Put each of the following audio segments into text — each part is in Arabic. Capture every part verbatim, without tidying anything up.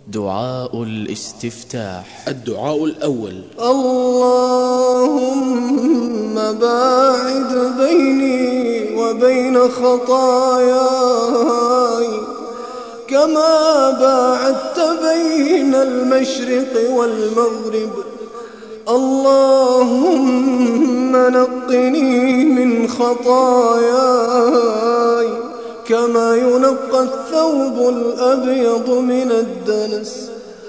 دعاء الاستفتاح. الدعاء الأول: اللهم باعد بيني وبين خطاياي كما باعدت بين المشرق والمغرب. اللهم نقني من خطاياي كما ينقى الثوب الأبيض من الدنس.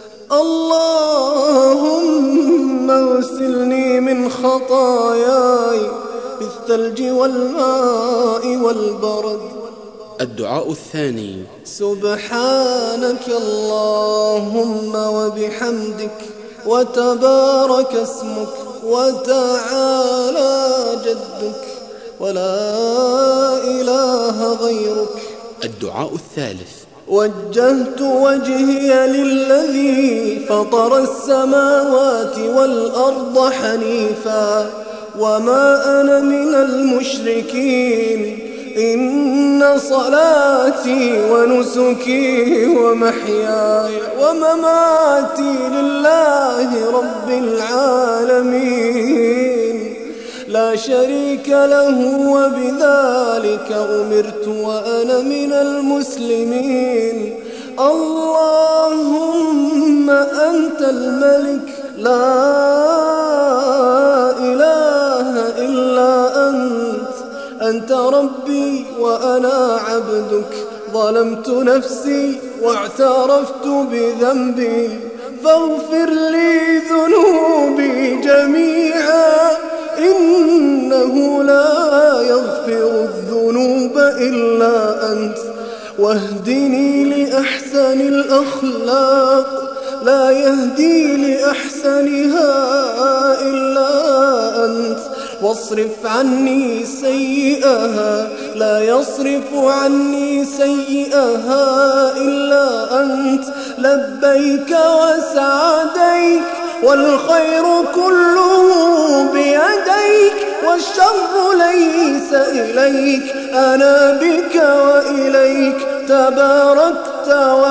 اللهم اغسلني من خطاياي بالثلج والماء والبرد. الدعاء الثاني: سبحانك اللهم وبحمدك وتبارك اسمك وتعالى جدك ولا إله غيرك. الدعاء الثالث: وجهت وجهي للذي فطر السماوات والأرض حنيفا وما أنا من المشركين. إن صلاتي ونسكي ومحياي ومماتي لله رب العالمين لا شريك له وبذلك أمرت وأنا من المسلمين. اللهم أنت الملك لا إله إلا أنت. أنت ربي وأنا عبدك. ظلمت نفسي واعترفت بذنبي فاغفر لي ذنوبي جميعا إنه لا يغفر الذنوب إلا أنت. واهدني لأحسن الأخلاق لا يهدي لأحسنها إلا أنت. واصرف عني سيئها لا يصرف عني سيئها إلا أنت. لبيك وسعديك والخير كله بيديك والشر ليس إليك. أنا بك وإليك تباركت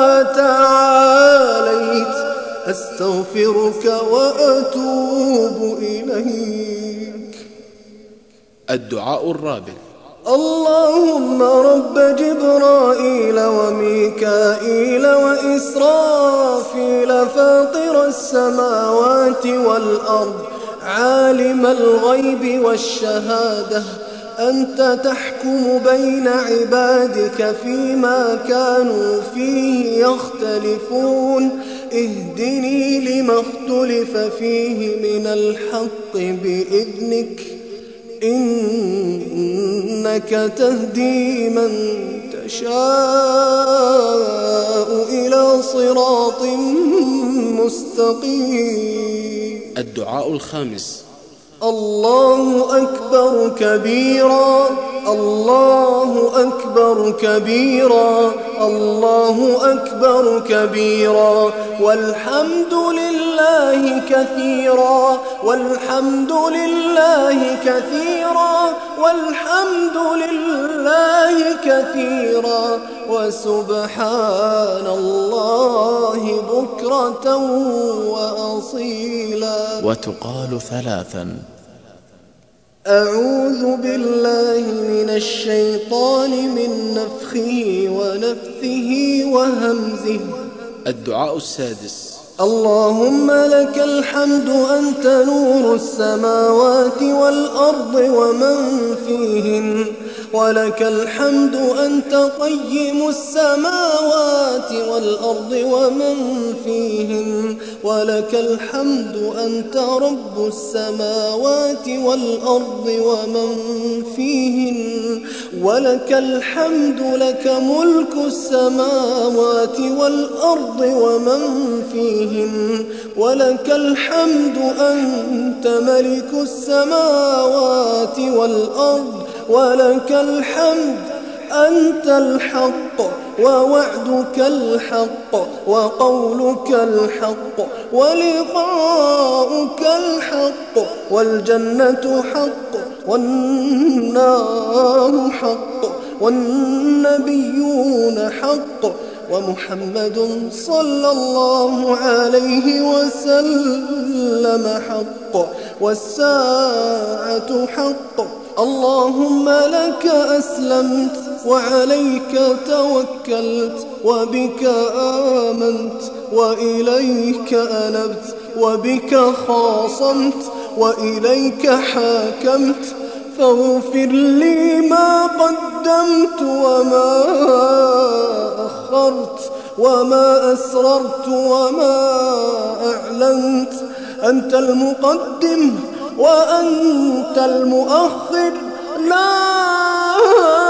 وتعاليت. أستغفرك وأتوب إليك. الدعاء الرابع: اللهم رب جبرائيل وميكائيل وإسرافيل فاطر السماوات والأرض عالم الغيب والشهادة أنت تحكم بين عبادك فيما كانوا فيه يختلفون. اهدني لما اختلف فيه من الحق بإذنك إنك تهدي من تشاء إلى صراط مستقيم. الدعاء الخامس: الله أكبر كبيرا الله أكبر كبيرا الله أكبر كبيرا والحمد لله كثيرا والحمد لله كثيرا والحمد لله كثيرا وسبحان الله بكرة وأصيلا. وتقال ثلاثا: أعوذ بالله من الشيطان من نفخه ونفثه وهمزه. الدعاء السادس: اللهم لك الحمد أنت نور السماوات والأرض ومن فيهن ولك الحمد أنت قيم السماوات والأرض ومن فيهن ولك الحمد أنت رب السماوات والأرض ومن فيهن ولك الحمد لك ملك السماوات والأرض ومن فيهن ولك الحمد أنت ملك السماوات والأرض ولك الحمد أنت الحق ووعدك الحق وقولك الحق ولقاؤك الحق والجنة حق والنار حق والنبيون حق ومحمد صلى الله عليه وسلم حق، والساعة حق. اللهم لك أسلمت وعليك توكلت وبك آمنت وإليك أنبت وبك خاصمت وإليك حاكمت، فاغفر لي ما قدمت وما أخرت وما أسررت وما أعلنت. أنت المقدم وأنت المؤخر، لا